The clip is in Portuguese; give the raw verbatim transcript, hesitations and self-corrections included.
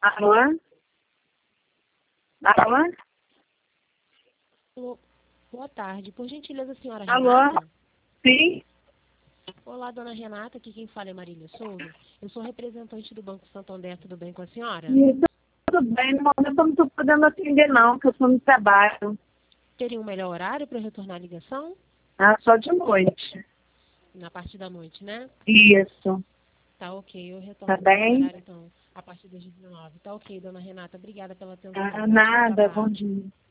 Alô? Alô? Alô, boa tarde. Por gentileza, senhora Alô? Renata? Sim? Olá, dona Renata. Aqui quem fala é Marília Souza. Eu sou representante do Banco Santander. Tudo bem com a senhora? Isso, tudo bem, no momento eu não estou podendo atender não, porque eu estou no trabalho. Teria um melhor horário para retornar a ligação? Ah, só de noite. Na parte da noite, né? Isso. Tá ok. Eu retorno Tá nesse bem? horário, então, a partir das dezenove. Tá ok, dona Renata. Obrigada pela atenção. Ah, Bom dia de nada, bom trabalho. dia.